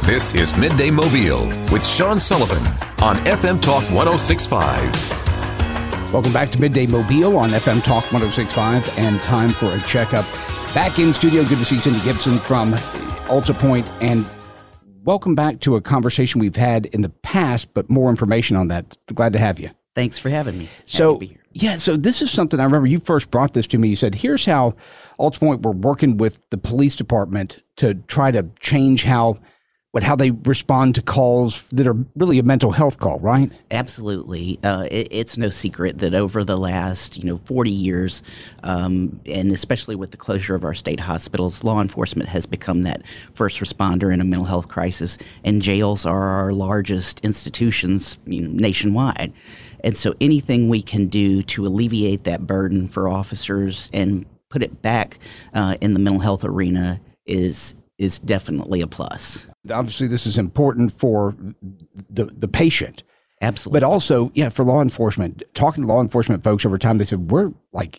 This is Midday Mobile with Sean Sullivan on FM Talk 106.5. Welcome back to Midday Mobile on FM Talk 106.5, and time for a checkup. Back in studio, good to see Cindy Gibson from UltiPoint, and welcome back to a conversation we've had in the past, but more information on that. Glad to have you. Thanks for having me. So this is something I remember you first brought this to me. You said, here's how UltiPoint we're working with the police department to try to change how they respond to calls that are really a mental health call, right? Absolutely. It's no secret that over the last 40 years, and especially with the closure of our state hospitals, law enforcement has become that first responder in a mental health crisis, and jails are our largest institutions nationwide. And so anything we can do to alleviate that burden for officers and put it back in the mental health arena is definitely a plus. Obviously, this is important for the patient. Absolutely. But also, for law enforcement. Talking to law enforcement folks over time, they said, we're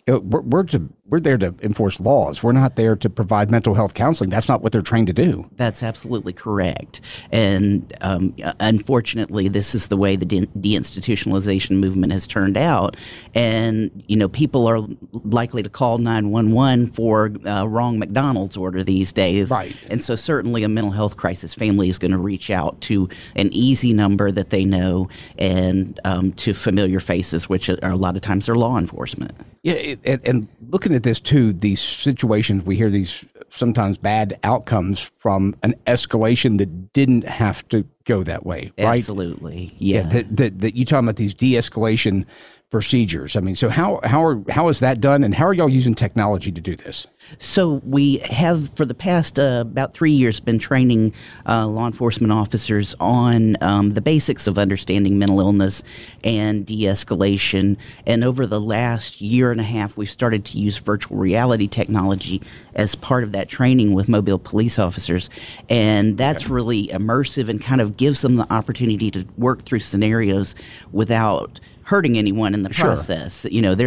there to enforce laws. We're not there to provide mental health counseling. That's not what they're trained to do. That's absolutely correct. And unfortunately, this is the way the deinstitutionalization movement has turned out. And, people are likely to call 911 for wrong McDonald's order these days. Right. And so certainly a mental health crisis family is going to reach out to an easy number that they know and to familiar faces, which a lot of times are law enforcement. Yeah, and looking at this too, these situations, we hear these sometimes bad outcomes from an escalation that didn't have to go that way, right? Absolutely, yeah. That you talking about these de-escalation procedures. I mean, so how is that done, and how are y'all using technology to do this? So we have, for the past about 3 years, been training law enforcement officers on the basics of understanding mental illness and de-escalation. And over the last year and a half, we've started to use virtual reality technology as part of that training with Mobile police officers. And that's really immersive and kind of gives them the opportunity to work through scenarios without hurting anyone in the process.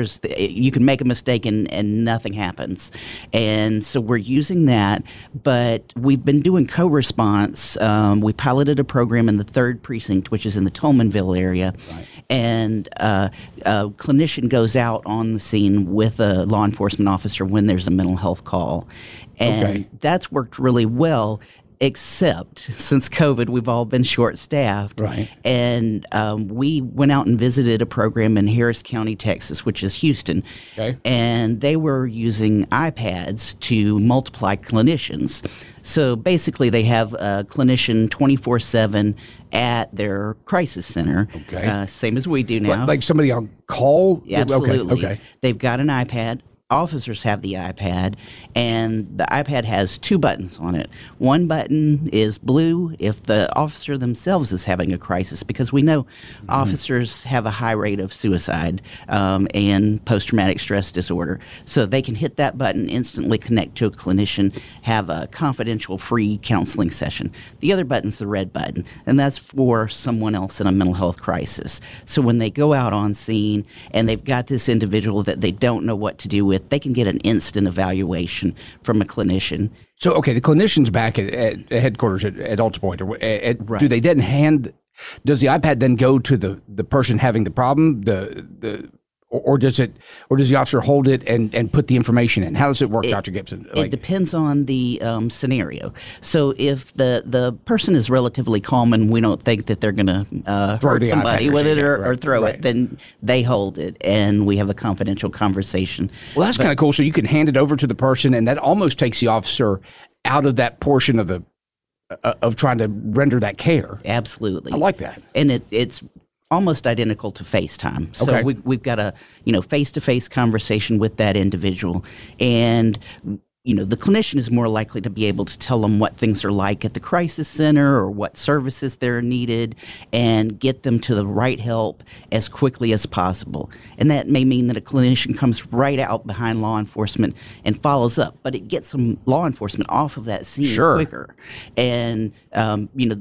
You can make a mistake and nothing happens. And so we're using that, but we've been doing co-response. We piloted a program in the 3rd Precinct, which is in the Tolmanville area. Right. And a clinician goes out on the scene with a law enforcement officer when there's a mental health call. And that's worked really well. Except since COVID, we've all been short-staffed. Right. And we went out and visited a program in Harris County, Texas, which is Houston. Okay. And they were using iPads to multiply clinicians. So basically, they have a clinician 24/7 at their crisis center. Okay. Same as we do now. Like somebody on call? Absolutely. Okay. They've got an iPad. Officers have the iPad, and the iPad has 2 buttons on it. One button is blue if the officer themselves is having a crisis, because we know officers have a high rate of suicide and post-traumatic stress disorder. So they can hit that button, instantly connect to a clinician, have a confidential free counseling session. The other button's the red button, and that's for someone else in a mental health crisis. So when they go out on scene and they've got this individual that they don't know what to do with, they can get an instant evaluation from a clinician. So, the clinician's back at headquarters at UltiPoint. Right. Do they then does the iPad then go to the person having the problem, or does the officer hold it and put the information in? How does it work, Dr. Gibson? It depends on the scenario. So if the person is relatively calm and we don't think that they're going to hurt somebody with it or throw it, then they hold it and we have a confidential conversation. Well, that's kind of cool. So you can hand it over to the person, and that almost takes the officer out of that portion of of trying to render that care. Absolutely. I like that. And it's almost identical to FaceTime. So we've got a face-to-face conversation with that individual, and the clinician is more likely to be able to tell them what things are like at the crisis center or what services they're needed and get them to the right help as quickly as possible. And that may mean that a clinician comes right out behind law enforcement and follows up, but it gets some law enforcement off of that scene quicker. And, the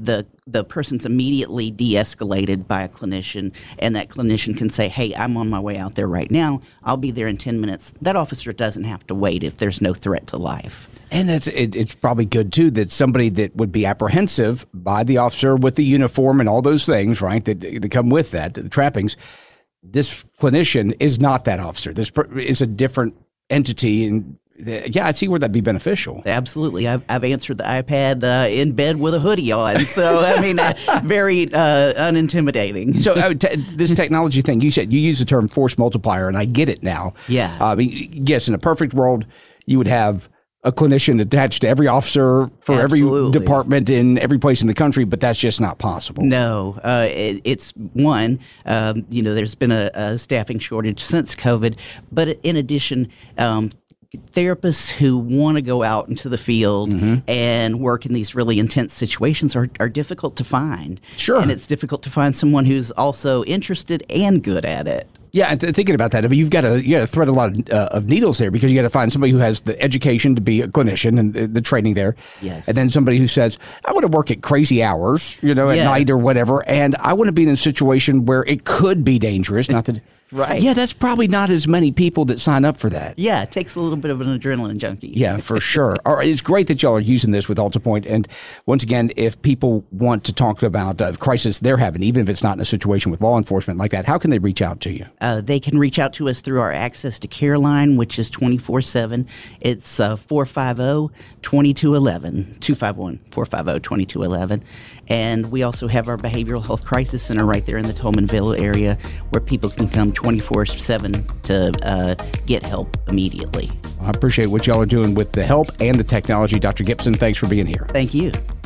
the person's immediately de-escalated by a clinician, and that clinician can say, hey, I'm on my way out there right now. I'll be there in 10 minutes. That officer doesn't have to wait if there's no threat to life. And it's probably good, too, that somebody that would be apprehensive by the officer with the uniform and all those things, right, that come with that, the trappings, this clinician is not that officer. This is a different entity. And yeah, I see where that'd be beneficial. Absolutely. I've answered the iPad in bed with a hoodie on. So, I mean, very unintimidating. So this technology thing, you said you use the term force multiplier, and I get it now. Yeah. I mean, yes, in a perfect world, you would have a clinician attached to every officer for Absolutely. every department in every place in the country, but that's just not possible. No, it's one, there's been a staffing shortage since COVID, but in addition, therapists who want to go out into the field and work in these really intense situations are difficult to find. Sure. And it's difficult to find someone who's also interested and good at it. Yeah, and thinking about that, I mean, you got to thread a lot of needles there, because you got to find somebody who has the education to be a clinician and the training there. Yes. And then somebody who says, I want to work at crazy hours, at Yeah. night or whatever, and I want to be in a situation where it could be dangerous. Not that. Right. Yeah, that's probably not as many people that sign up for that. Yeah, it takes a little bit of an adrenaline junkie. Yeah, for sure. All right, it's great that y'all are using this with AltaPoint. And once again, if people want to talk about the crisis they're having, even if it's not in a situation with law enforcement like that, how can they reach out to you? They can reach out to us through our Access to Care line, which is 24/7. It's 450-2211, 251-450-2211. And we also have our Behavioral Health Crisis Center right there in the Tolmanville area, where people can come 24/7 to get help immediately. I appreciate what y'all are doing with the help and the technology. Dr. Gibson, thanks for being here. Thank you.